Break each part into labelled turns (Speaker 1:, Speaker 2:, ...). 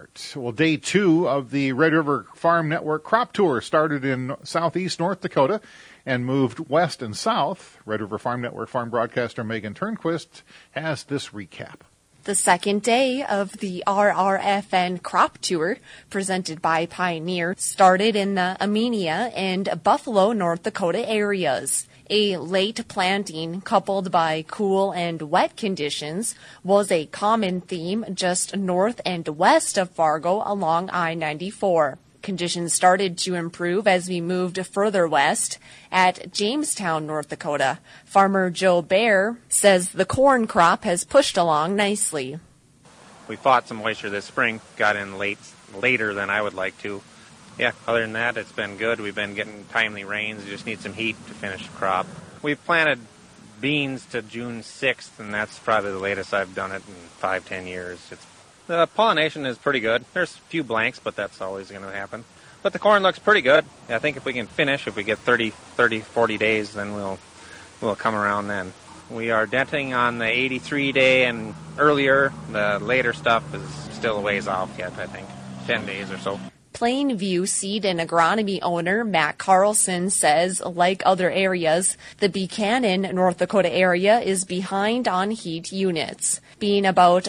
Speaker 1: report. Well, day 2 of the Red River Farm Network crop tour started in southeast North Dakota and moved west and south. Red River Farm Network farm broadcaster Megan Turnquist has this recap.
Speaker 2: The second day of the RRFN crop tour, presented by Pioneer, started in the Amenia and Buffalo, North Dakota areas. A late planting coupled by cool and wet conditions was a common theme just north and west of Fargo along I-94. Conditions started to improve as we moved further west at Jamestown, North Dakota. Farmer Joe Bear says the corn crop has pushed along nicely.
Speaker 3: We fought some moisture this spring, got in later than I would like to. Yeah, other than that, it's been good. We've been getting timely rains. We just need some heat to finish the crop. We've planted beans to June 6th, and that's probably the latest I've done it in 5-10 years. The pollination is pretty good. There's a few blanks, but that's always going to happen. But the corn looks pretty good. I think if we can finish, if we get 40 days, then we'll come around then. We are denting on the 83-day and earlier. The later stuff is still a ways off yet, I think, 10 days or so.
Speaker 2: Plainview seed and agronomy owner Matt Carlson says, like other areas, the Buchanan, North Dakota area is behind on heat units, being about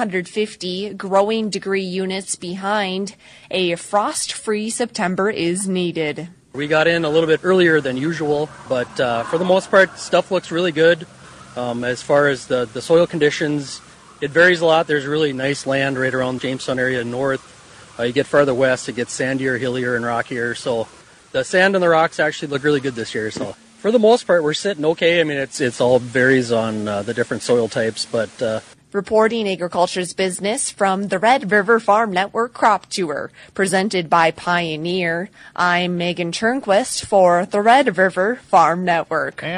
Speaker 2: 150 growing degree units behind. A frost-free September is needed.
Speaker 4: We got in a little bit earlier than usual, but for the most part, stuff looks really good. As far as the soil conditions, it varies a lot. There's really nice land right around the Jamestown area north. You get farther west, it gets sandier, hillier, and rockier. So the sand and the rocks actually look really good this year. So for the most part, we're sitting okay. I mean, it's all varies on the different soil types, but.
Speaker 2: Reporting Agriculture's Business from the Red River Farm Network Crop Tour, presented by Pioneer. I'm Megan Turnquist for the Red River Farm Network.